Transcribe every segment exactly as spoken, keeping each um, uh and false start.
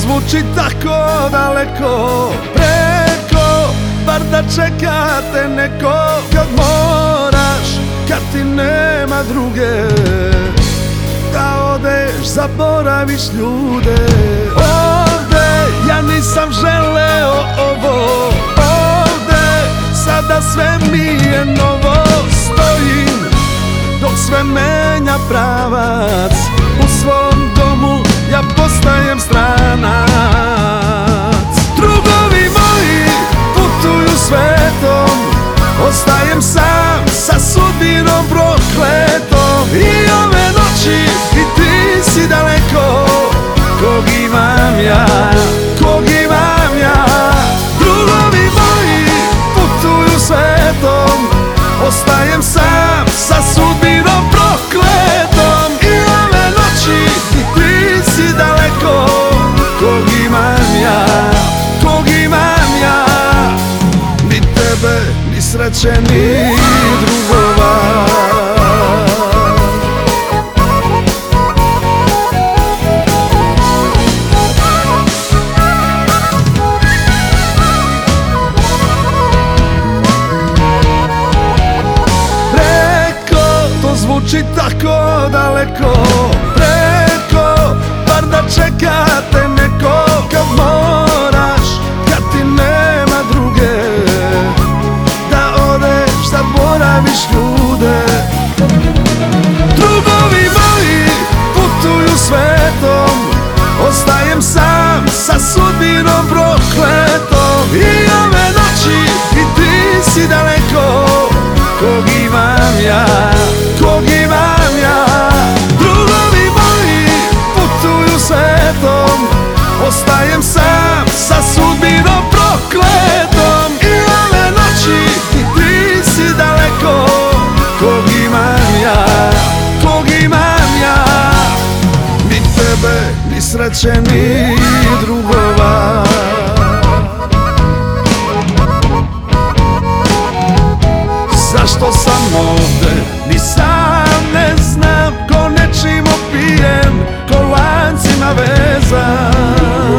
zvuči tako daleko, preko, bar da čekate neko. Kad moraš, kad ti nema druge, da odeš, zaboraviš ljude. Ovde ja nisam želeo ovo, ovde sada sve mi je novo. Stojim dok sve menja pravac, u svom domu ja postajem stranac. Drugovi moji putuju svetom, ostajem sam sa sudbinom prokletom. I ove noći i ti si daleko, kog imam ja, kog imam ja. Drugovi moji putuju svetom, ostajem sam sa sudbinom prokletom. I ove noći i ti si daleko, kog imam ja, kog imam ja. Ni tebe, ni sreće, ni drugova. Zvuči tako daleko, preko, bar da čekate neko. Kad moraš, kad ti nema druge, da odeš, zaboraviš ljude. Drugovi moji putuju svetom, ostajem sam sa sudbinom prokletom. I ove noći i ti si daleko, kog imam ja, kog imam ja. Drugovi moji putuju svetom, ostajem sam sa sudbinom prokletom. I ove noći i ti si daleko, kog imam ja, kog imam ja. Ni tebe, ni sreće, ni drugova. Zašto sam ovde, ni sam ne znam, ko nečim opijen, ko lancima vezan.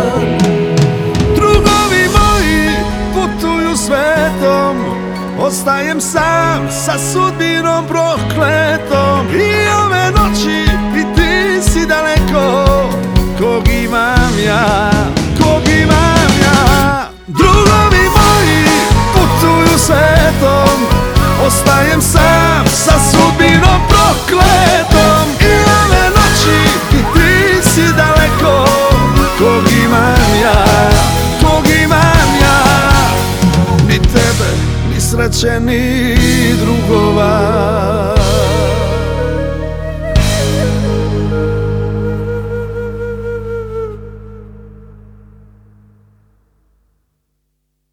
Drugovi moji putuju svetom, ostajem sam sa sudbinom prokletom. I ove noći i ti si daleko, kog imam ja, kog imam ja. Drugovi moji putuju svetom, ostajem sam sa sudbinom prokletom. I ove noći i ti si daleko, kog imam ja, kog imam ja. Ni tebe, ni sreće, ni drugova.